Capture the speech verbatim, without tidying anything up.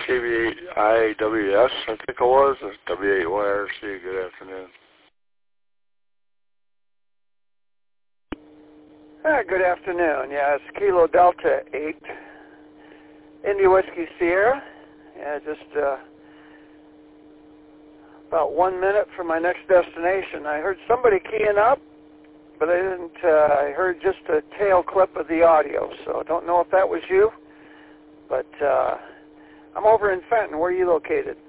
K V eight I W S, I think it was, W eight Y R C. Good afternoon. Uh, good afternoon. Yeah, it's Kilo Delta eight, India Whiskey Sierra. Yeah, just uh, about one minute from my next destination. I heard somebody keying up, but I didn't. Uh, I heard just a tail clip of the audio, so I don't know if that was you. But uh, I'm over in Fenton. Where are you located?